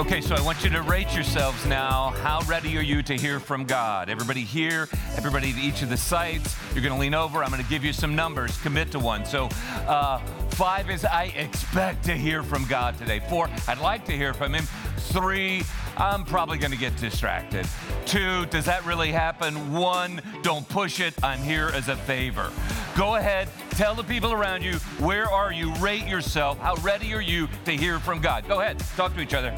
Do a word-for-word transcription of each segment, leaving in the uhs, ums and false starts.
Okay, so I want you to rate yourselves now. How ready are you to hear from God? Everybody here, everybody at each of the sites, you're going to lean over. I'm going to give you some numbers. Commit to one. So uh, five is I expect to hear from God today. Four, I'd like to hear from him. Three, I'm probably going to get distracted. Two, does that really happen? One, don't push it. I'm here as a favor. Go ahead, tell the people around you, where are you? Rate yourself. How ready are you to hear from God? Go ahead, talk to each other.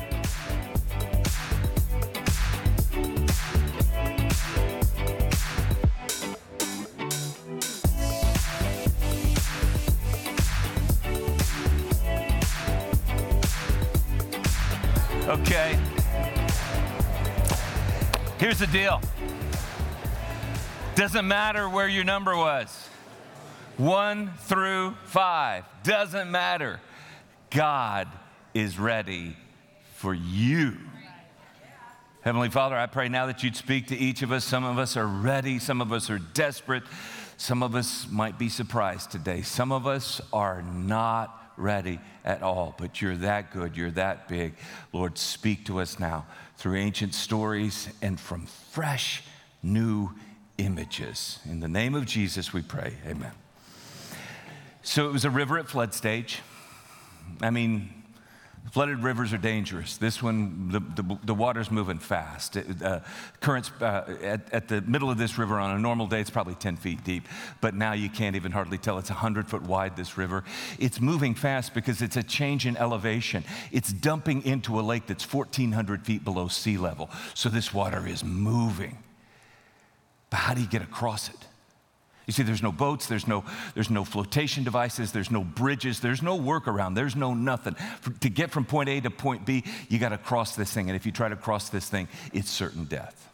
Okay. Here's the deal. Doesn't matter where your number was. One through five. Doesn't matter. God is ready for you. Heavenly Father, I pray now that you'd speak to each of us. Some of us are ready. Some of us are desperate. Some of us might be surprised today. Some of us are not ready at all, but you're that good, you're that big. Lord, speak to us now through ancient stories and from fresh, new images. In the name of Jesus we pray, amen. So it was a river at flood stage. I mean, flooded rivers are dangerous. This one, the, the, the water's moving fast. It, uh, currents uh, at, at the middle of this river on a normal day, it's probably ten feet deep. But now you can't even hardly tell. It's one hundred foot wide, this river. It's moving fast because it's a change in elevation. It's dumping into a lake that's fourteen hundred feet below sea level. So this water is moving. But how do you get across it? You see, there's no boats, there's no, there's no flotation devices, there's no bridges, there's no workaround, there's no nothing. For, to get from point A to point B, you got to cross this thing. And if you try to cross this thing, it's certain death.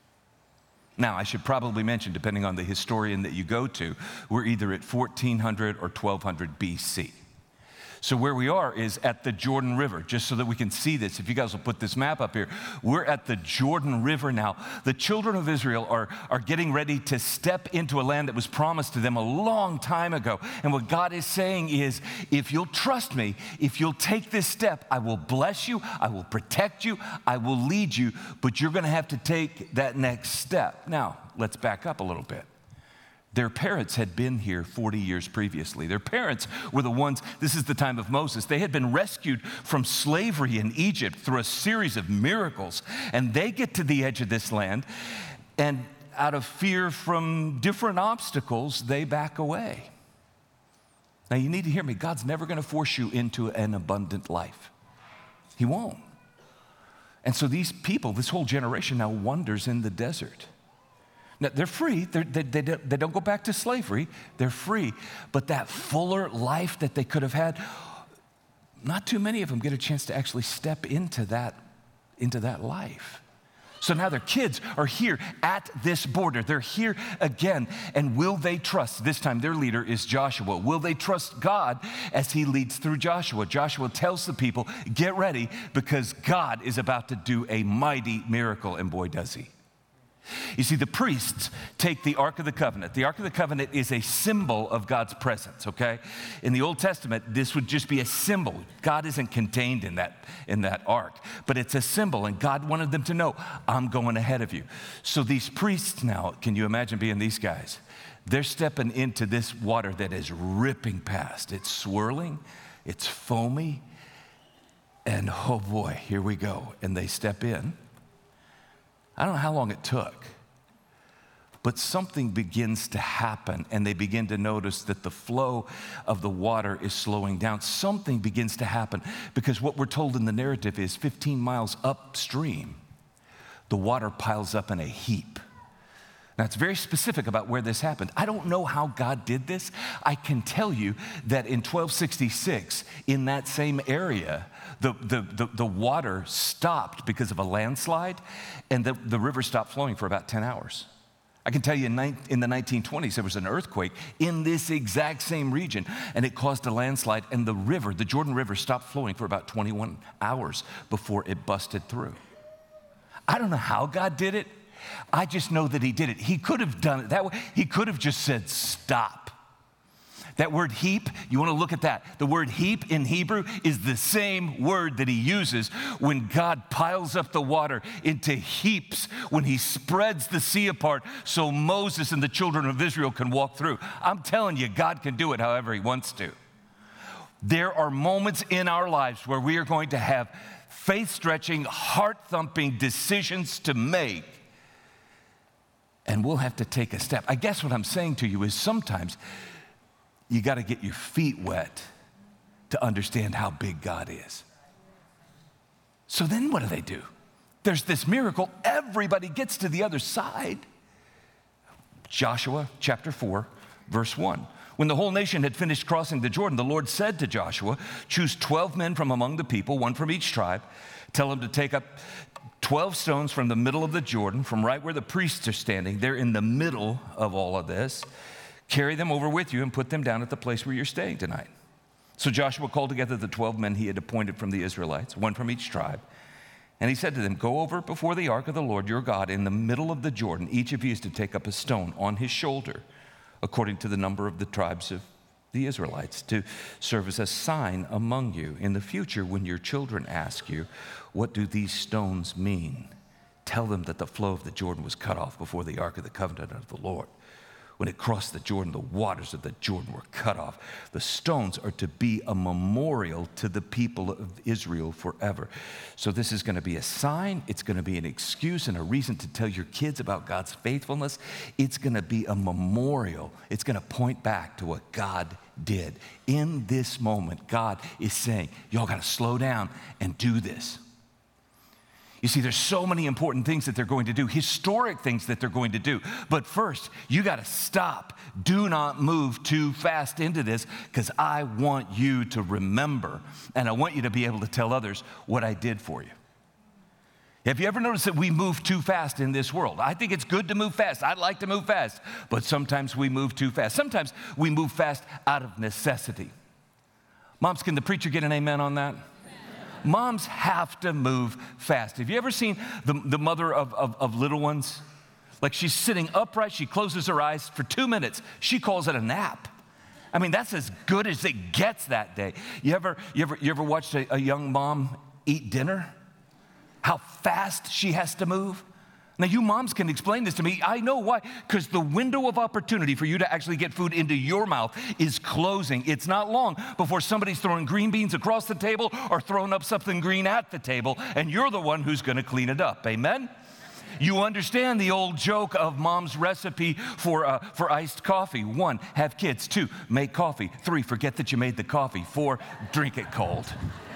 Now, I should probably mention, depending on the historian that you go to, we're either at fourteen hundred or twelve hundred B C. So where we are is at the Jordan River, just so that we can see this. If you guys will put this map up here, we're at the Jordan River now. The children of Israel are, are getting ready to step into a land that was promised to them a long time ago. And what God is saying is, if you'll trust me, if you'll take this step, I will bless you, I will protect you, I will lead you, but you're going to have to take that next step. Now, let's back up a little bit. Their parents had been here forty years previously. Their parents were the ones, this is the time of Moses. They had been rescued from slavery in Egypt through a series of miracles. And they get to the edge of this land, and out of fear from different obstacles, they back away. Now you need to hear me. God's never going to force you into an abundant life. He won't. And so these people, this whole generation now wanders in the desert. Now, they're free. They're, they, they, they don't go back to slavery. They're free. But that fuller life that they could have had, not too many of them get a chance to actually step into that, into that life. So now their kids are here at this border. They're here again. And will they trust? This time their leader is Joshua. Will they trust God as he leads through Joshua? Joshua tells the people, get ready because God is about to do a mighty miracle. And boy, does he. You see, the priests take the Ark of the Covenant. The Ark of the Covenant is a symbol of God's presence, okay? In the Old Testament, this would just be a symbol. God isn't contained in that, in that Ark, but it's a symbol, and God wanted them to know, I'm going ahead of you. So these priests now, can you imagine being these guys? They're stepping into this water that is ripping past. It's swirling, it's foamy, and oh boy, here we go. And they step in. I don't know how long it took, but something begins to happen, and they begin to notice that the flow of the water is slowing down. Something begins to happen because what we're told in the narrative is fifteen miles upstream, the water piles up in a heap. Now, it's very specific about where this happened. I don't know how God did this. I can tell you that in twelve sixty-six, in that same area, the, the, the, the water stopped because of a landslide, and the, the river stopped flowing for about ten hours. I can tell you in, in the nineteen twenties, there was an earthquake in this exact same region, and it caused a landslide, and the river, the Jordan River, stopped flowing for about twenty-one hours before it busted through. I don't know how God did it. I just know that he did it. He could have done it that way. He could have just said, stop. That word heap, you want to look at that. The word heap in Hebrew is the same word that he uses when God piles up the water into heaps, when he spreads the sea apart so Moses and the children of Israel can walk through. I'm telling you, God can do it however he wants to. There are moments in our lives where we are going to have faith-stretching, heart-thumping decisions to make, and we'll have to take a step. I guess what I'm saying to you is sometimes you got to get your feet wet to understand how big God is. So then what do they do? There's this miracle. Everybody gets to the other side. Joshua chapter four, verse one. When the whole nation had finished crossing the Jordan, the Lord said to Joshua, choose twelve men from among the people, one from each tribe. Tell them to take up twelve stones from the middle of the Jordan, from right where the priests are standing. They're in the middle of all of this. Carry them over with you and put them down at the place where you're staying tonight. So Joshua called together the twelve men he had appointed from the Israelites, one from each tribe. And he said to them, go over before the ark of the Lord your God in the middle of the Jordan. Each of you is to take up a stone on his shoulder, according to the number of the tribes of the Israelites, to serve as a sign among you. In the future, when your children ask you, what do these stones mean? Tell them that the flow of the Jordan was cut off before the ark of the covenant of the Lord. When it crossed the Jordan, the waters of the Jordan were cut off. The stones are to be a memorial to the people of Israel forever. So this is going to be a sign. It's going to be an excuse and a reason to tell your kids about God's faithfulness. It's going to be a memorial. It's going to point back to what God did. In this moment, God is saying, y'all got to slow down and do this. You see, there's so many important things that they're going to do, historic things that they're going to do. But first, you got to stop. Do not move too fast into this, because I want you to remember, and I want you to be able to tell others what I did for you. Have you ever noticed that we move too fast in this world? I think it's good to move fast. I like to move fast, but sometimes we move too fast. Sometimes we move fast out of necessity. Moms, can the preacher get an amen on that? Moms have to move fast. Have you ever seen the, the mother of, of, of little ones? Like, she's sitting upright, she closes her eyes for two minutes. She calls it a nap. I mean, that's as good as it gets that day. You ever, you ever, you ever watched a, a young mom eat dinner? How fast she has to move? Now, you moms can explain this to me. I know why. Because the window of opportunity for you to actually get food into your mouth is closing. It's not long before somebody's throwing green beans across the table or throwing up something green at the table, and you're the one who's going to clean it up. Amen? You understand the old joke of mom's recipe for, uh, for iced coffee. One, have kids. Two, make coffee. Three, forget that you made the coffee. Four, drink it cold.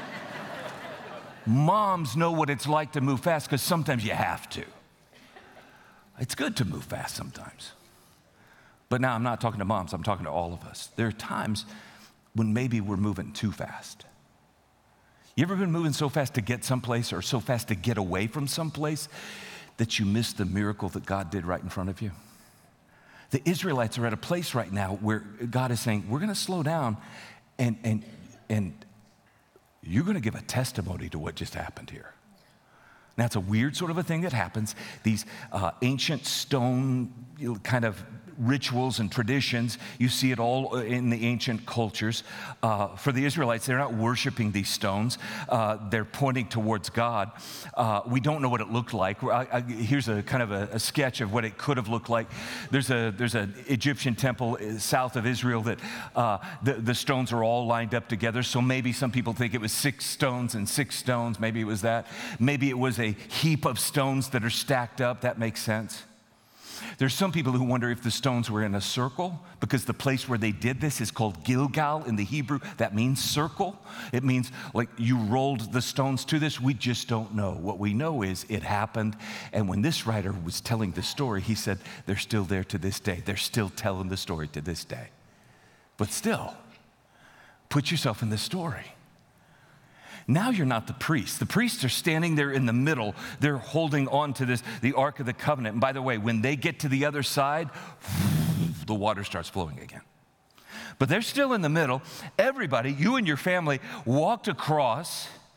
Moms know what it's like to move fast, because sometimes you have to. It's good to move fast sometimes. But now I'm not talking to moms, I'm talking to all of us. There are times when maybe we're moving too fast. You ever been moving so fast to get someplace, or so fast to get away from someplace, that you miss the miracle that God did right in front of you? The Israelites are at a place right now where God is saying, we're going to slow down, and, and, and you're going to give a testimony to what just happened here. Now, it's a weird sort of a thing that happens. These uh, ancient stone kind of rituals and traditions, you see it all in the ancient cultures. Uh, for the Israelites, they're not worshiping these stones. Uh, they're pointing towards God. Uh, we don't know what it looked like. I, I, here's a kind of a, a sketch of what it could have looked like. There's a there's an Egyptian temple south of Israel that uh, the, the stones are all lined up together. So maybe some people think it was six stones and six stones. Maybe it was that. Maybe it was a heap of stones that are stacked up. That makes sense. There's some people who wonder if the stones were in a circle, because the place where they did this is called Gilgal in the Hebrew. That means circle. It means like you rolled the stones to this. We just don't know. What we know is it happened. And when this writer was telling the story, he said, they're still there to this day. They're still telling the story to this day. But still, put yourself in the story. Now you're not the priests. The priests are standing there in the middle. They're holding on to this, the Ark of the Covenant. And by the way, when they get to the other side, the water starts flowing again. But they're still in the middle. Everybody, you and your family, walked across.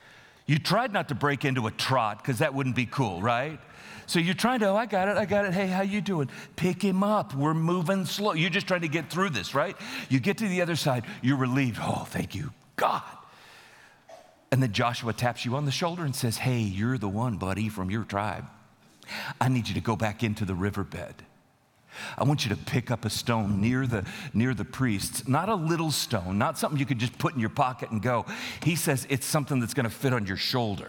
You tried not to break into a trot because that wouldn't be cool, right? So you're trying to, oh, I got it, I got it. Hey, how you doing? Pick him up. We're moving slow. You're just trying to get through this, right? You get to the other side. You're relieved. Oh, thank you, God. And then Joshua taps you on the shoulder and says, hey, you're the one, buddy, from your tribe. I need you to go back into the riverbed. I want you to pick up a stone near the, near the priests, not a little stone, not something you could just put in your pocket and go. He says it's something that's going to fit on your shoulder.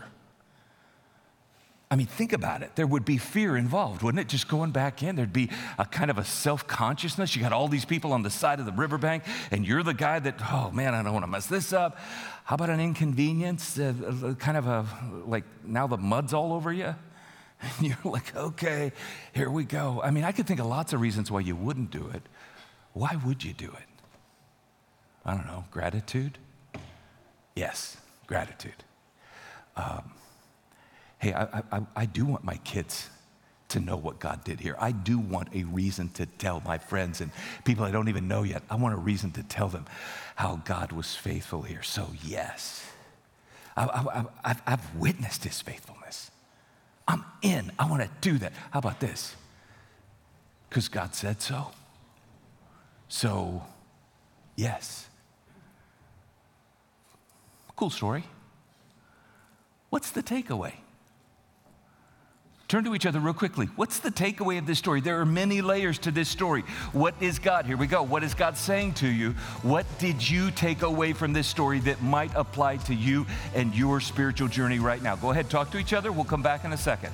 I mean, think about it. There would be fear involved, wouldn't it? Just going back in, there'd be a kind of a self-consciousness. You got all these people on the side of the riverbank, and you're the guy that, oh man, I don't want to mess this up. How about an inconvenience? Uh, uh, kind of a, like now the mud's all over you? And you're like, okay, here we go. I mean, I could think of lots of reasons why you wouldn't do it. Why would you do it? I don't know, gratitude? Yes, gratitude. Um, hey, I, I, I do want my kids to know what God did here. I do want a reason to tell my friends and people I don't even know yet. I want a reason to tell them how God was faithful here. So yes, I, I, I've, I've witnessed his faithfulness. I'm in. I want to do that. How about this? Because God said so. So, yes. Cool story. What's the takeaway? Turn to each other real quickly. What's the takeaway of this story? There are many layers to this story. What is God? Here we go. What is God saying to you? What did you take away from this story that might apply to you and your spiritual journey right now? Go ahead, talk to each other. We'll come back in a second.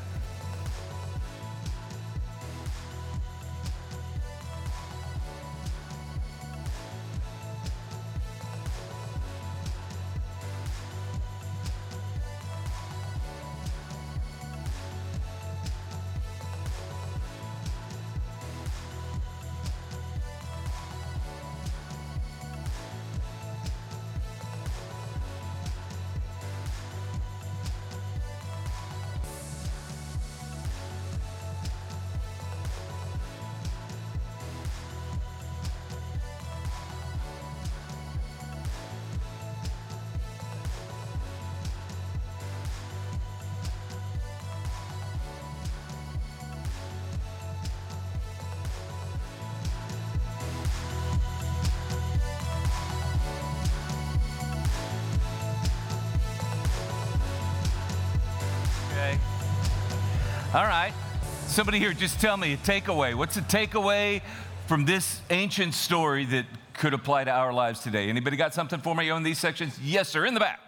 All right. Somebody here, just tell me a takeaway. What's a takeaway from this ancient story that could apply to our lives today? Anybody got something for me on these sections? Yes, sir, in the back.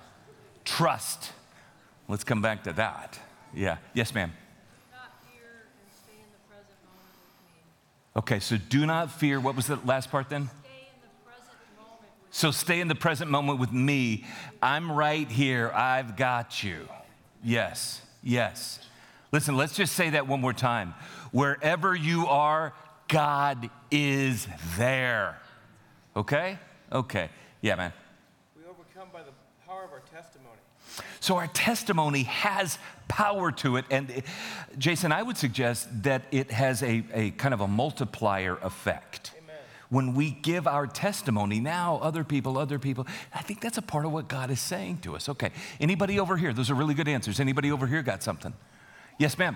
Trust. Trust. Let's come back to that. Yeah. Yes, ma'am. Do not fear and stay in the present moment with me. Okay, so do not fear. What was the last part then? Stay in the present moment with So stay in the present moment with me. I'm right here. I've got you. Yes, yes. Listen, let's just say that one more time. Wherever you are, God is there. Okay? Okay. Yeah, man. We overcome by the power of our testimony. So our testimony has power to it. And it, Jason, I would suggest that it has a, a kind of a multiplier effect. Amen. When we give our testimony, now other people, other people, I think that's a part of what God is saying to us. Okay. Anybody over here? Those are really good answers. Anybody over here got something? Yes, ma'am.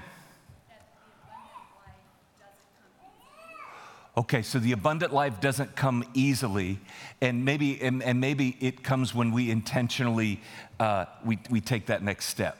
Okay, so the abundant life doesn't come easily, and maybe and, and maybe it comes when we intentionally uh, we we take that next step.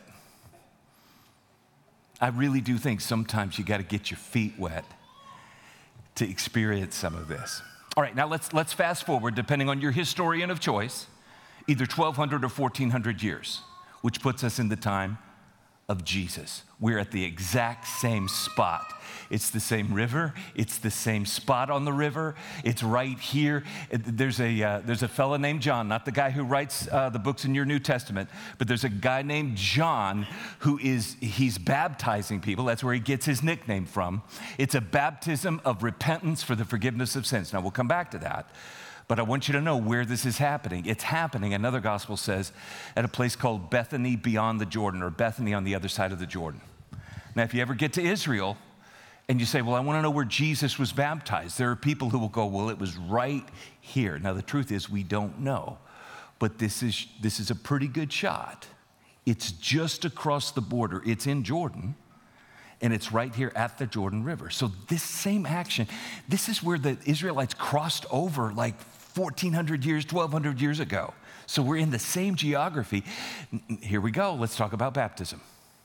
I really do think sometimes you got to get your feet wet to experience some of this. All right, now let's let's fast forward, depending on your historian of choice, either twelve hundred or fourteen hundred years, which puts us in the time of Jesus. We're at the exact same spot. It's the same river. It's the same spot on the river. It's right here. There's a uh, there's a fella named John, not the guy who writes uh, the books in your New Testament, but there's a guy named John who is, he's baptizing people. That's where he gets his nickname from. It's a baptism of repentance for the forgiveness of sins. Now, we'll come back to that. But I want you to know where this is happening. It's happening, another gospel says, at a place called Bethany beyond the Jordan, or Bethany on the other side of the Jordan. Now, if you ever get to Israel and you say, well, I want to know where Jesus was baptized, there are people who will go, well, it was right here. Now, the truth is we don't know, but this is, this is a pretty good shot. It's just across the border. It's in Jordan, and it's right here at the Jordan River. So this same action, this is where the Israelites crossed over like fourteen hundred years, twelve hundred years ago. So we're in the same geography. Here we go. Let's talk about baptism.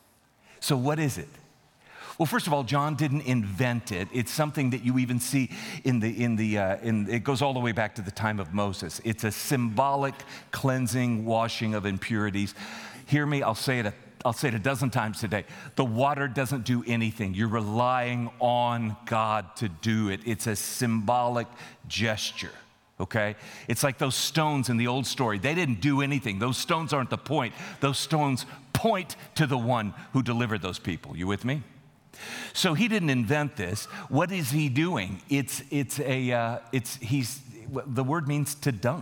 So what is it? Well, first of all, John didn't invent it. It's something that you even see in the, in the, uh, in, it goes all the way back to the time of Moses. It's a symbolic cleansing, washing of impurities. Hear me, I'll say it a, I'll say it a dozen times today. The water doesn't do anything. You're relying on God to do it. It's a symbolic gesture. Okay? It's like those stones in the old story. They didn't do anything. Those stones aren't the point. Those stones point to the one who delivered those people. You with me? So he didn't invent this. What is he doing? It's, it's a, uh, it's, he's, the word means to dunk.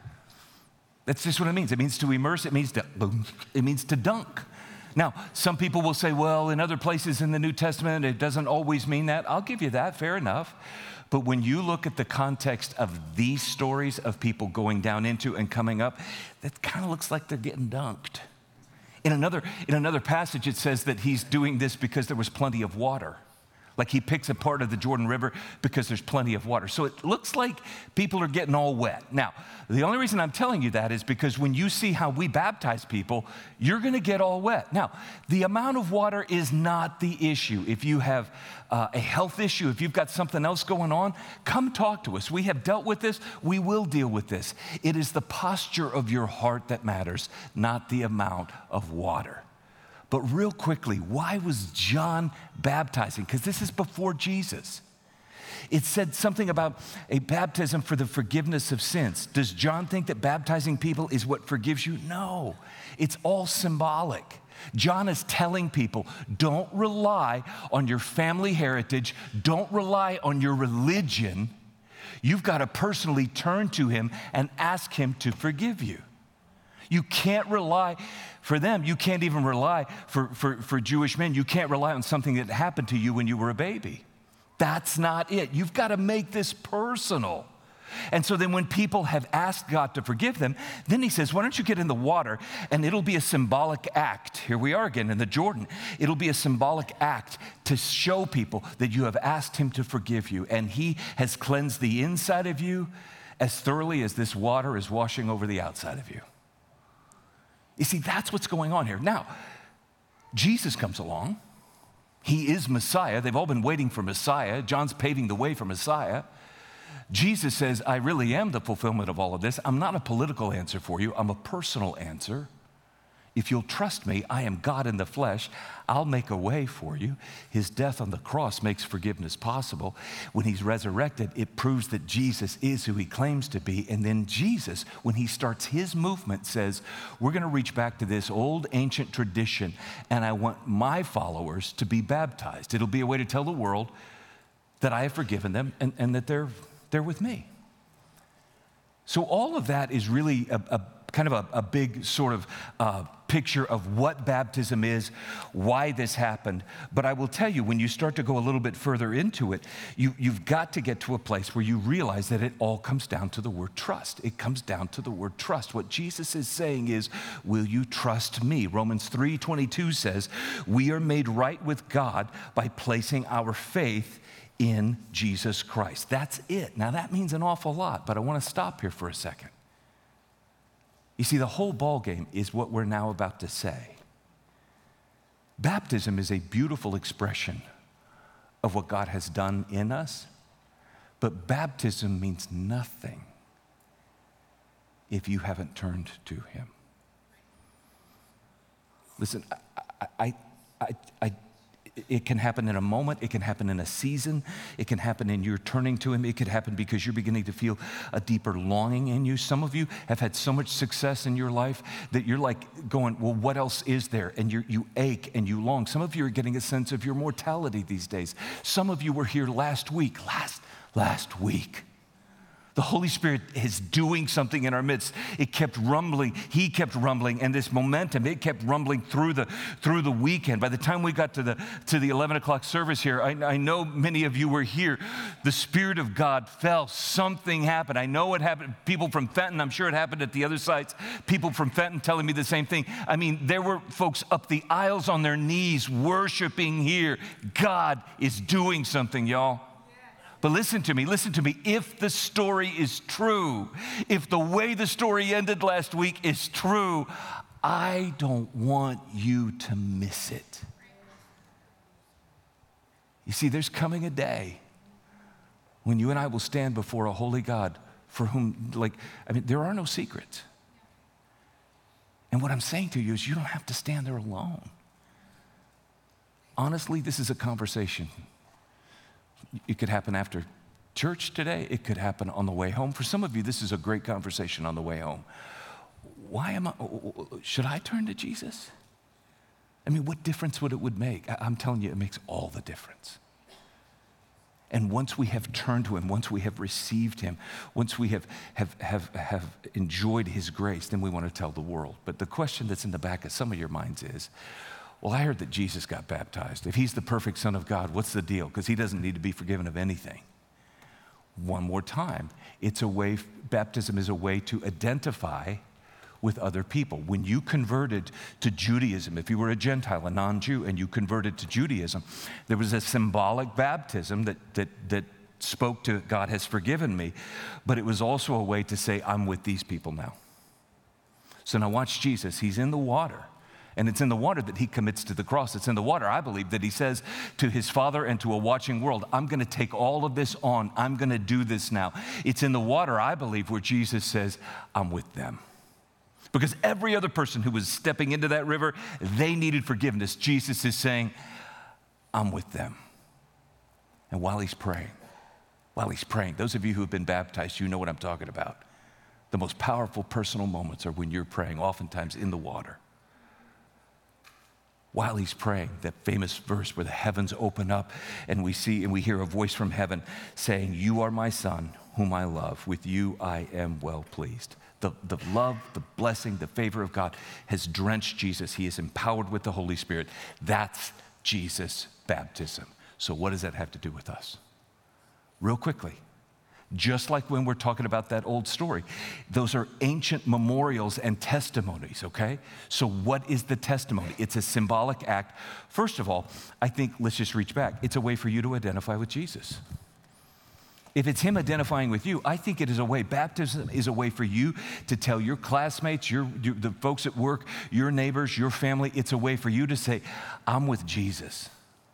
That's just what it means. It means to immerse. It means to, it means to dunk. Now, some people will say, well, in other places in the New Testament, it doesn't always mean that. I'll give you that, fair enough. But when you look at the context of these stories of people going down into and coming up, that kind of looks like they're getting dunked. In another, in another passage, it says that he's doing this because there was plenty of water. Like he picks a part of the Jordan River because there's plenty of water. So it looks like people are getting all wet. Now, the only reason I'm telling you that is because when you see how we baptize people, you're going to get all wet. Now, the amount of water is not the issue. If you have uh, a health issue, if you've got something else going on, come talk to us. We have dealt with this. We will deal with this. It is the posture of your heart that matters, not the amount of water. But real quickly, why was John baptizing? Because this is before Jesus. It said something about a baptism for the forgiveness of sins. Does John think that baptizing people is what forgives you? No, it's all symbolic. John is telling people, don't rely on your family heritage. Don't rely on your religion. You've got to personally turn to him and ask him to forgive you. You can't rely for them. You can't even rely for, for, for Jewish men. You can't rely on something that happened to you when you were a baby. That's not it. You've got to make this personal. And so then when people have asked God to forgive them, then he says, why don't you get in the water and it'll be a symbolic act. Here we are again in the Jordan. It'll be a symbolic act to show people that you have asked him to forgive you. And he has cleansed the inside of you as thoroughly as this water is washing over the outside of you. You see, that's what's going on here. Now, Jesus comes along. He is Messiah. They've all been waiting for Messiah. John's paving the way for Messiah. Jesus says, I really am the fulfillment of all of this. I'm not a political answer for you. I'm a personal answer. If you'll trust me, I am God in the flesh. I'll make a way for you. His death on the cross makes forgiveness possible. When he's resurrected, it proves that Jesus is who he claims to be. And then Jesus, when he starts his movement, says, we're going to reach back to this old ancient tradition, and I want my followers to be baptized. It'll be a way to tell the world that I have forgiven them and, and that they're, they're with me. So all of that is really a, a kind of a, a big sort of uh, picture of what baptism is, why this happened. But I will tell you, when you start to go a little bit further into it, you, you've got to get to a place where you realize that it all comes down to the word trust. It comes down to the word trust. What Jesus is saying is, will you trust me? Romans three twenty-two says, we are made right with God by placing our faith in Jesus Christ. That's it. Now that means an awful lot, but I want to stop here for a second. You see, the whole ballgame is what we're now about to say. Baptism is a beautiful expression of what God has done in us, but baptism means nothing if you haven't turned to him. Listen, I, I, I, I it can happen in a moment. It can happen in a season. It can happen in your turning to him. It could happen because you're beginning to feel a deeper longing in you. Some of you have had so much success in your life that you're like going, well, what else is there? And you you ache and you long. Some of you are getting a sense of your mortality these days. Some of you were here last week, last, last week The Holy Spirit is doing something in our midst. It kept rumbling. He kept rumbling, and this momentum, it kept rumbling through the through the weekend. By the time we got to the to the eleven o'clock service here, I, I know many of you were here. The Spirit of God fell. Something happened. I know it happened. People from Fenton, I'm sure it happened at the other sites. People from Fenton telling me the same thing. I mean, there were folks up the aisles on their knees worshiping here. God is doing something, y'all. But listen to me, listen to me. If the story is true, if the way the story ended last week is true, I don't want you to miss it. You see, there's coming a day when you and I will stand before a holy God for whom, like, I mean, there are no secrets. And what I'm saying to you is you don't have to stand there alone. Honestly, this is a conversation. It could happen after church today. It could happen on the way home. For some of you, this is a great conversation on the way home. Why am I, should I turn to Jesus? I mean, what difference would it would make? I'm telling you, it makes all the difference. And once we have turned to him, once we have received him, once we have, have, have, have enjoyed his grace, then we want to tell the world. But the question that's in the back of some of your minds is, well, I heard that Jesus got baptized. If he's the perfect Son of God, what's the deal? Because he doesn't need to be forgiven of anything. One more time, it's a way, baptism is a way to identify with other people. When you converted to Judaism, if you were a Gentile, a non-Jew, and you converted to Judaism, there was a symbolic baptism that, that, that spoke to God has forgiven me, but it was also a way to say, I'm with these people now. So now watch Jesus. He's in the water. And it's in the water that he commits to the cross. It's in the water, I believe, that he says to his Father and to a watching world, I'm going to take all of this on. I'm going to do this now. It's in the water, I believe, where Jesus says, I'm with them. Because every other person who was stepping into that river, they needed forgiveness. Jesus is saying, I'm with them. And while he's praying, while he's praying, those of you who have been baptized, you know what I'm talking about. The most powerful personal moments are when you're praying, oftentimes in the water. While he's praying, that famous verse where the heavens open up and we see and we hear a voice from heaven saying, you are my Son, whom I love. With you I am well pleased. The, the love, the blessing, the favor of God has drenched Jesus. He is empowered with the Holy Spirit. That's Jesus' baptism. So what does that have to do with us? Real quickly. Just like when we're talking about that old story. Those are ancient memorials and testimonies, okay? So what is the testimony? It's a symbolic act. First of all, I think, let's just reach back. It's a way for you to identify with Jesus. If it's him identifying with you, I think it is a way, baptism is a way for you to tell your classmates, your, your the folks at work, your neighbors, your family, it's a way for you to say, I'm with Jesus.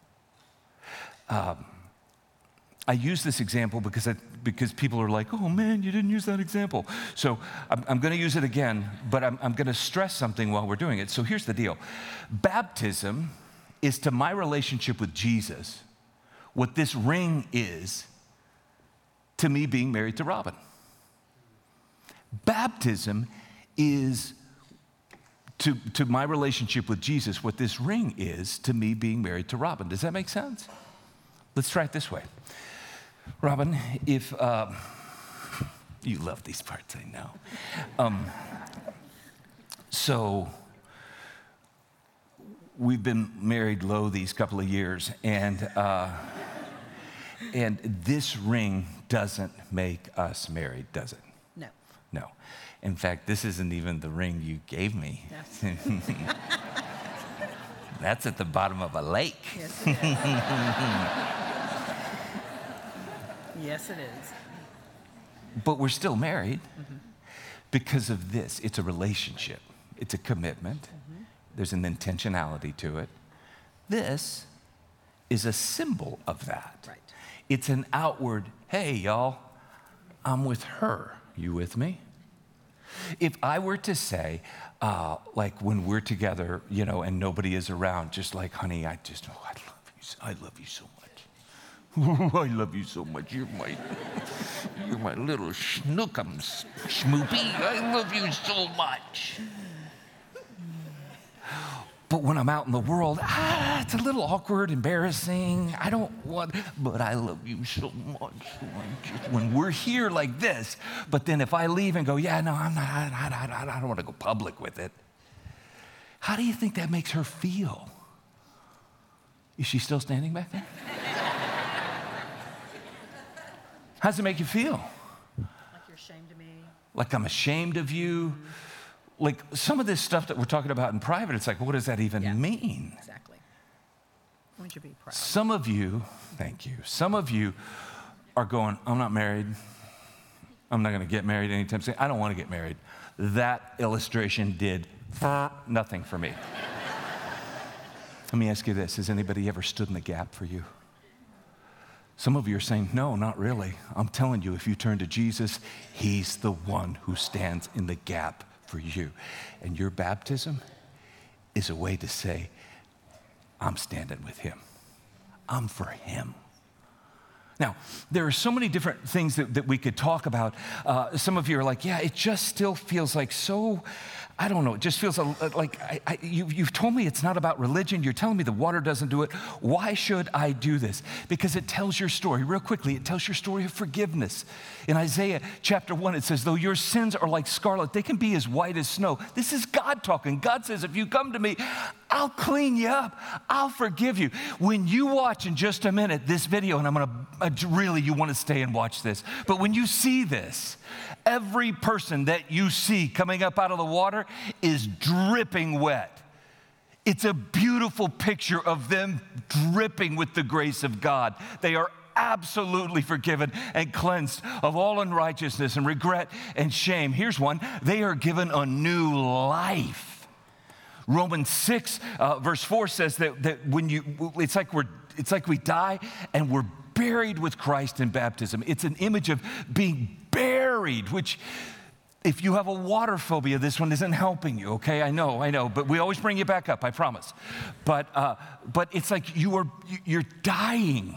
Um, I use this example because, I, because people are like, oh man, you didn't use that example. So I'm, I'm going to use it again, but I'm, I'm going to stress something while we're doing it. So here's the deal. Baptism is to my relationship with Jesus what this ring is to me being married to Robin. Baptism is to, to my relationship with Jesus what this ring is to me being married to Robin. Does that make sense? Let's try it this way. Robin, if, uh, you love these parts, I know. Um, so, we've been married low these couple of years, and, uh, and this ring doesn't make us married, does it? No. No. In fact, this isn't even the ring you gave me. Yes. That's at the bottom of a lake. Yes, it is. Yes, it is. But we're still married mm-hmm. because of this. It's a relationship. It's a commitment. Mm-hmm. There's an intentionality to it. This is a symbol of that. Right. It's an outward, hey, y'all, I'm with her. You with me? If I were to say, uh, like when we're together, you know, and nobody is around, just like, honey, I just, oh, I love you. I love you so much. I love you so much. You're my, you're my little schnookums, schmoopy. I love you so much. But when I'm out in the world, ah, it's a little awkward, embarrassing. I don't want, but I love you so much. When we're here like this, but then if I leave and go, yeah, no, I'm not, I, I, I, I don't want to go public with it. How do you think that makes her feel? Is she still standing back there? How does it make you feel? Like you're ashamed of me. Like I'm ashamed of you. Like some of this stuff that we're talking about in private, it's like, what does that even Yeah. mean? Exactly. We should be proud. Some of you, thank you, some of you are going, I'm not married. I'm not going to get married anytime soon. I don't want to get married. That illustration did nothing for me. Let me ask you this. Has anybody ever stood in the gap for you? Some of you are saying, no, not really. I'm telling you, if you turn to Jesus, he's the one who stands in the gap for you. And your baptism is a way to say, I'm standing with him. I'm for him. Now, there are so many different things that, that we could talk about. Uh, some of you are like, yeah, it just still feels like so, I don't know, it just feels a, like I, I, you, you've told me it's not about religion. You're telling me the water doesn't do it. Why should I do this? Because it tells your story. Real quickly, it tells your story of forgiveness. In Isaiah chapter one, it says, though your sins are like scarlet, they can be as white as snow. This is God talking. God says, if you come to me, I'll clean you up. I'll forgive you. When you watch in just a minute this video, and I'm going to, really, you want to stay and watch this, but when you see this, every person that you see coming up out of the water is dripping wet. It's a beautiful picture of them dripping with the grace of God. They are absolutely forgiven and cleansed of all unrighteousness and regret and shame. Here's one. They are given a new life. Romans six, uh, verse four says that, that when you, it's like we're, it's like we die and we're buried with Christ in baptism. It's an image of being buried, which if you have a water phobia, this one isn't helping you, okay? I know, I know, but we always bring you back up, I promise. But, uh, but it's like you are, you're dying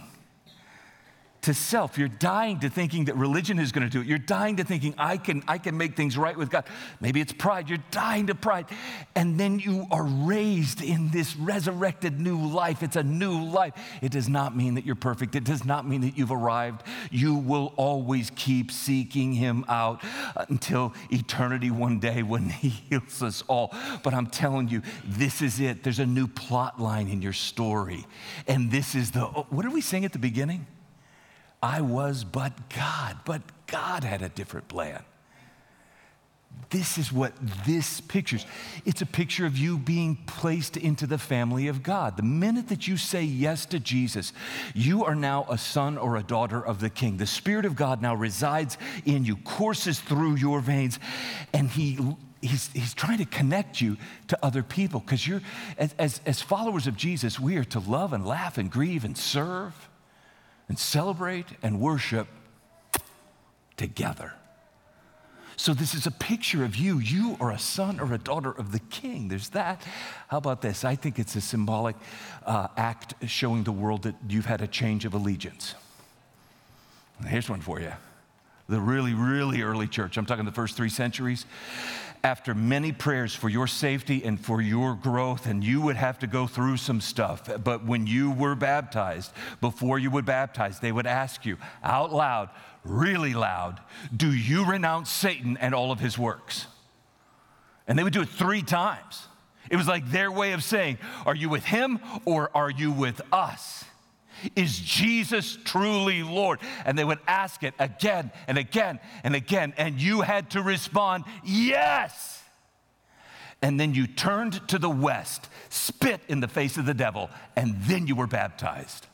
to self. You're dying to thinking that religion is going to do it. You're dying to thinking I can, I can make things right with God. Maybe it's pride. You're dying to pride. And then you are raised in this resurrected new life. It's a new life. It does not mean that you're perfect. It does not mean that you've arrived. You will always keep seeking him out until eternity one day when he heals us all. But I'm telling you, this is it. There's a new plot line in your story. And this is the, what did we sing at the beginning? I was but God, but God had a different plan. This is what this pictures. It's a picture of you being placed into the family of God. The minute that you say yes to Jesus, you are now a son or a daughter of the King. The Spirit of God now resides in you, courses through your veins, and he He's, he's trying to connect you to other people because you're, as, as, as followers of Jesus, we are to love and laugh and grieve and serve and celebrate and worship together. So this is a picture of you. You are a son or a daughter of the King. There's that. How about this? I think it's a symbolic uh, act showing the world that you've had a change of allegiance. Here's one for you. The really, really early church, I'm talking the first three centuries, after many prayers for your safety and for your growth, and you would have to go through some stuff, but when you were baptized, before you would baptize, they would ask you out loud, really loud, do you renounce Satan and all of his works? And they would do it three times. It was like their way of saying, are you with him or are you with us? Is Jesus truly Lord? And they would ask it again and again and again, and you had to respond, yes. And then you turned to the west, spit in the face of the devil, and then you were baptized.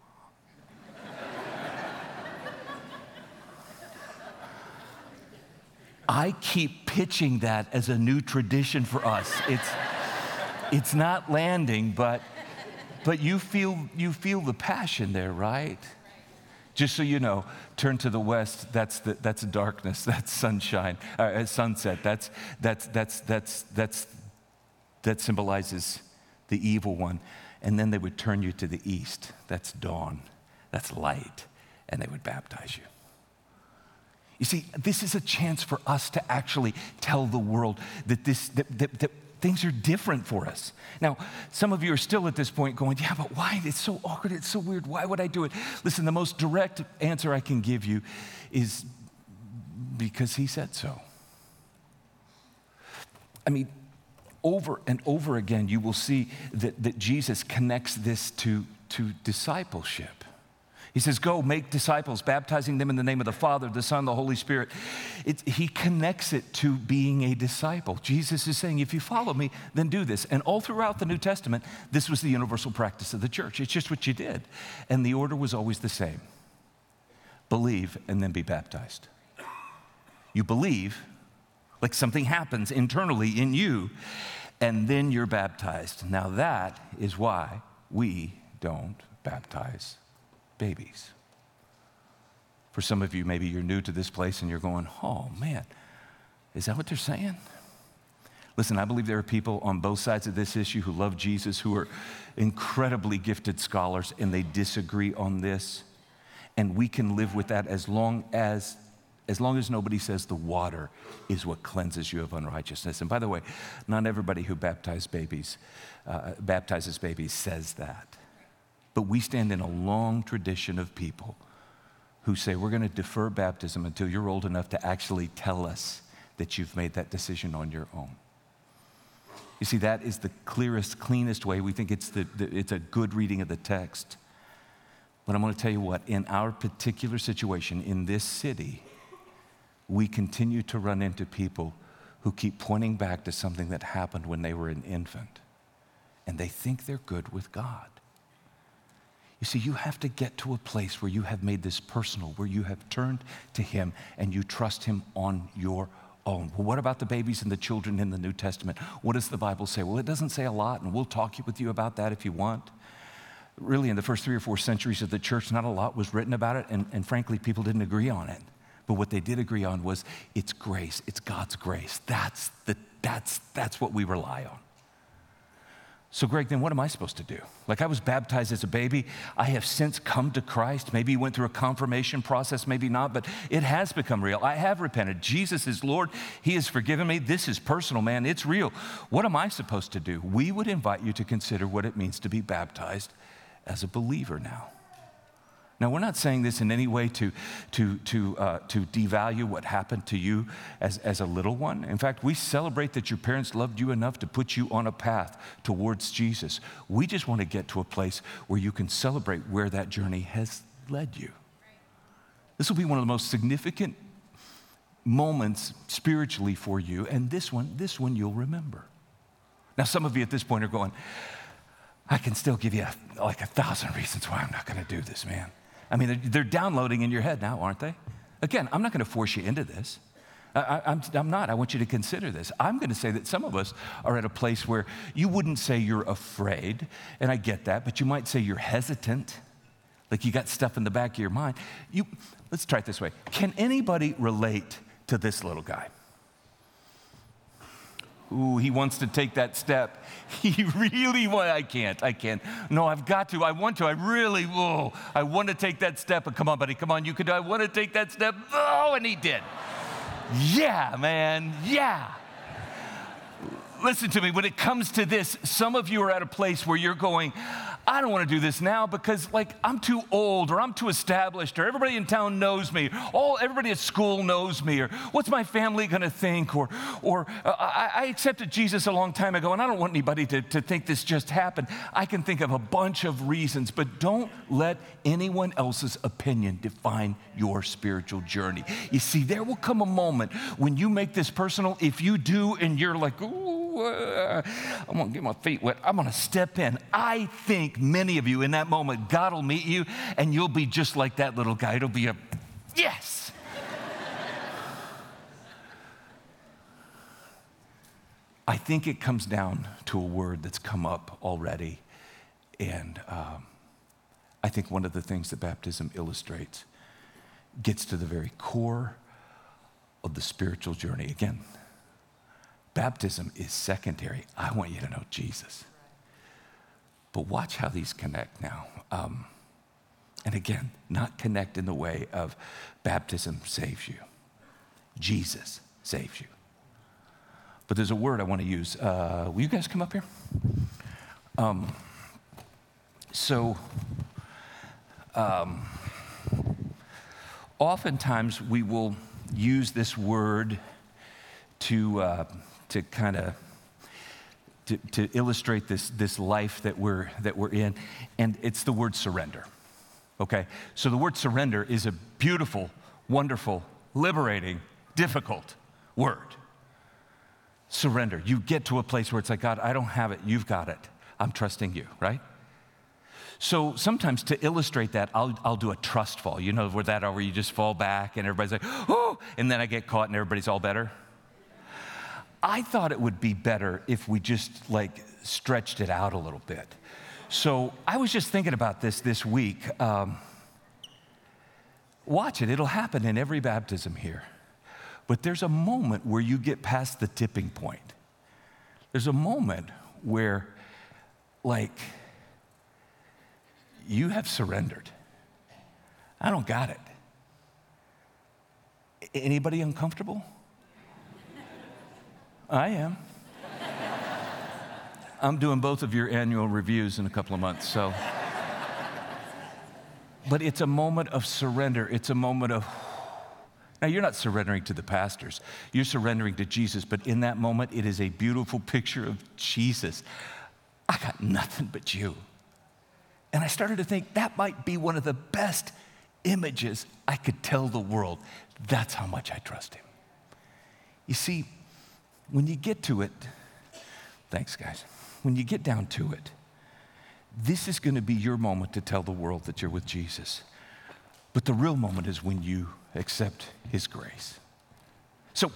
I keep pitching that as a new tradition for us. It's, it's not landing, but But you feel, you feel the passion there, right? Just so you know, turn to the west, that's, the, that's darkness, that's sunshine, uh, sunset, that's, that's, that's, that's, that's, that symbolizes the evil one. And then they would turn you to the east, that's dawn, that's light, and they would baptize you. You see, this is a chance for us to actually tell the world that this, that, that, that things are different for us. Now, some of you are still at this point going, yeah, but why? It's so awkward. It's so weird. Why would I do it? Listen, the most direct answer I can give you is because he said so. I mean, over and over again, you will see that, that Jesus connects this to, to discipleship. He says, go make disciples, baptizing them in the name of the Father, the Son, the Holy Spirit. It, he connects it to being a disciple. Jesus is saying, if you follow me, then do this. And all throughout the New Testament, this was the universal practice of the church. It's just what you did. And the order was always the same. Believe and then be baptized. You believe, like something happens internally in you, and then you're baptized. Now that is why we don't baptize babies. For some of you, maybe you're new to this place and you're going, oh man, is that what they're saying? Listen, I believe there are people on both sides of this issue who love Jesus, who are incredibly gifted scholars, and they disagree on this. And we can live with that as long as As long as nobody says the water is what cleanses you of unrighteousness. And by the way, not everybody who baptizes babies, uh, baptizes babies says that. But we stand in a long tradition of people who say we're going to defer baptism until you're old enough to actually tell us that you've made that decision on your own. You see, that is the clearest, cleanest way. We think it's, the, the, it's a good reading of the text. But I'm going to tell you what, in our particular situation, in this city, we continue to run into people who keep pointing back to something that happened when they were an infant, and they think they're good with God. You see, you have to get to a place where you have made this personal, where you have turned to him and you trust him on your own. Well, what about the babies and the children in the New Testament? What does the Bible say? Well, it doesn't say a lot, and we'll talk with you about that if you want. Really, in the first three or four centuries of the church, not a lot was written about it, and, and frankly, people didn't agree on it. But what they did agree on was it's grace. It's God's grace. That's, the, that's, that's what we rely on. So Greg, then what am I supposed to do? Like, I was baptized as a baby. I have since come to Christ. Maybe you went through a confirmation process, maybe not, but it has become real. I have repented. Jesus is Lord. He has forgiven me. This is personal, man. It's real. What am I supposed to do? We would invite you to consider what it means to be baptized as a believer now. Now, we're not saying this in any way to, to, to, uh, to devalue what happened to you as, as a little one. In fact, we celebrate that your parents loved you enough to put you on a path towards Jesus. We just want to get to a place where you can celebrate where that journey has led you. This will be one of the most significant moments spiritually for you, and this one, this one you'll remember. Now, some of you at this point are going, I can still give you a, like a thousand reasons why I'm not going to do this, man. I mean, they're, they're downloading in your head now, aren't they? Again, I'm not going to force you into this. I, I, I'm, I'm not. I want you to consider this. I'm going to say that some of us are at a place where you wouldn't say you're afraid, and I get that, but you might say you're hesitant, like you got stuff in the back of your mind. You, let's try it this way. Can anybody relate to this little guy? Ooh, he wants to take that step. He really wants, I can't, I can't. No, I've got to, I want to, I really, whoa, I want to take that step. But come on, buddy, come on, you could, I want to take that step. Oh, and he did. Yeah, man, yeah. Listen to me, when it comes to this, some of you are at a place where you're going, I don't want to do this now because, like, I'm too old, or I'm too established, or everybody in town knows me, all everybody at school knows me, or what's my family going to think, or, or uh, I, I accepted Jesus a long time ago, and I don't want anybody to, to think this just happened. I can think of a bunch of reasons, but don't let anyone else's opinion define your spiritual journey. You see, there will come a moment when you make this personal. If you do, and you're like, ooh, uh, I'm going to get my feet wet. I'm going to step in. I think many of you in that moment, God will meet you and you'll be just like that little guy. It'll be a yes. I think it comes down to a word that's come up already. And um, I think one of the things that baptism illustrates gets to the very core of the spiritual journey. Again, baptism is secondary. I want you to know Jesus. But watch how these connect now. Um, and again, not connect in the way of baptism saves you. Jesus saves you. but there's a word I want to use. Uh, will you guys come up here? Um, so, um, oftentimes we will use this word to uh, to kind of to, to illustrate this this life that we're that we're in, and it's the word surrender. Okay, so the word surrender is a beautiful, wonderful, liberating, difficult word. Surrender. You get to a place where it's like, God, I don't have it. You've got it. I'm trusting you, right? So sometimes to illustrate that, I'll, I'll do a trust fall. You know where that are, where you just fall back and everybody's like, oh, and then I get caught and everybody's all better. I thought it would be better if we just like stretched it out a little bit. So I was just thinking about this this week. Um, watch it. It'll happen in every baptism here. But there's a moment where you get past the tipping point. There's a moment where, like, you have surrendered. I don't got it. Anybody uncomfortable? I am. I'm doing both of your annual reviews in a couple of months, so. But it's a moment of surrender. It's a moment of, now you're not surrendering to the pastors. You're surrendering to Jesus, but in that moment, it is a beautiful picture of Jesus. I got nothing but you. And I started to think that might be one of the best images I could tell the world. That's how much I trust him. You see, when you get to it, thanks guys, when you get down to it, this is going to be your moment to tell the world that you're with Jesus. But the real moment is when you accept his grace. So,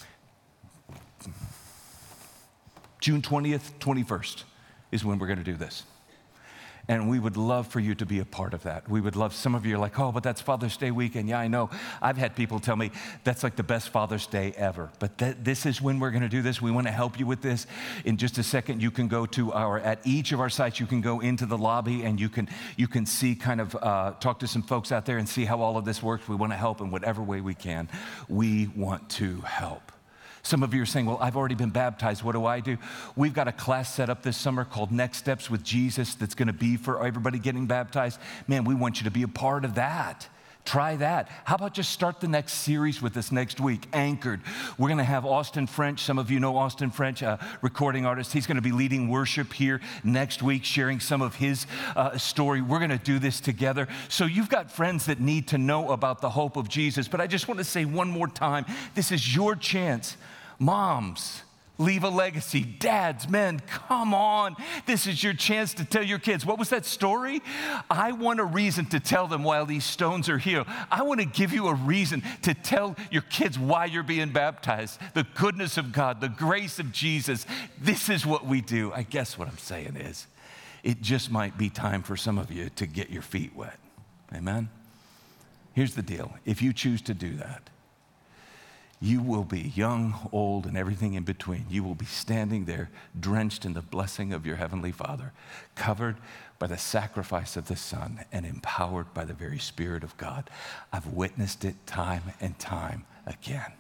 June twentieth, twenty-first is when we're going to do this. And we would love for you to be a part of that. We would love, some of you are like, oh, but that's Father's Day weekend. Yeah, I know. I've had people tell me that's like the best Father's Day ever. But th- this is when we're going to do this. We want to help you with this. In just a second, you can go to our, at each of our sites, you can go into the lobby and you can, you can see kind of, uh, talk to some folks out there and see how all of this works. We want to help in whatever way we can. We want to help. Some of you are saying, well, I've already been baptized. What do I do? We've got a class set up this summer called Next Steps with Jesus that's going to be for everybody getting baptized. Man, we want you to be a part of that. Try that. How about just start the next series with us next week, Anchored. We're going to have Austin French. Some of you know Austin French, a recording artist. He's going to be leading worship here next week, sharing some of his uh, story. We're going to do this together. So you've got friends that need to know about the hope of Jesus. But I just want to say one more time, this is your chance. Moms, leave a legacy. Dads, men, come on. This is your chance to tell your kids. What was that story? I want a reason to tell them while these stones are healed. I want to give you a reason to tell your kids why you're being baptized. The goodness of God, the grace of Jesus. This is what we do. I guess what I'm saying is, it just might be time for some of you to get your feet wet. Amen? Here's the deal. If you choose to do that, you will be young, old, and everything in between. You will be standing there drenched in the blessing of your Heavenly Father, covered by the sacrifice of the Son, and empowered by the very Spirit of God. I've witnessed it time and time again.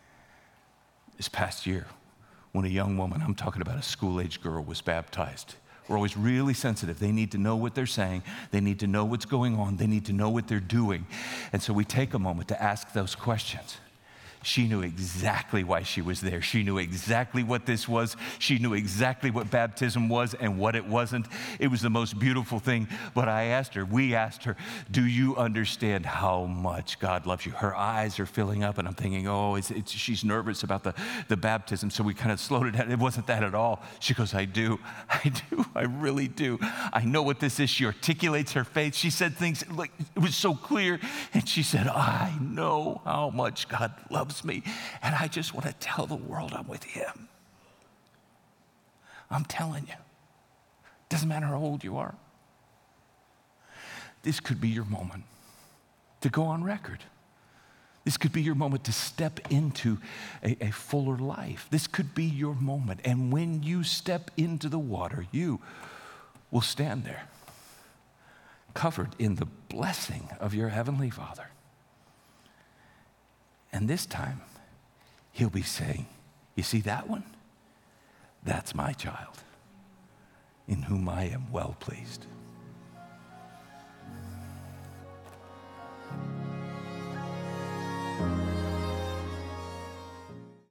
This past year, when a young woman, I'm talking about a school-age girl, was baptized, we're always really sensitive. They need to know what they're saying. They need to know what's going on. They need to know what they're doing. And so we take a moment to ask those questions. She knew exactly why she was there. She knew exactly what this was. She knew exactly what baptism was and what it wasn't. It was the most beautiful thing. But I asked her, we asked her, do you understand how much God loves you? Her eyes are filling up, and I'm thinking, oh, it's, it's, she's nervous about the, the baptism. So we kind of slowed it down. It wasn't that at all. She goes, I do. I do. I really do. I know what this is. She articulates her faith. She said things like, it was so clear. And she said, I know how much God loves me, and I just want to tell the world I'm with him. I'm telling you. Doesn't matter how old you are. This could be your moment to go on record. This could be your moment to step into a, a fuller life. This could be your moment. And when you step into the water, you will stand there, covered in the blessing of your Heavenly Father. And this time, he'll be saying, you see that one? That's my child, in whom I am well pleased.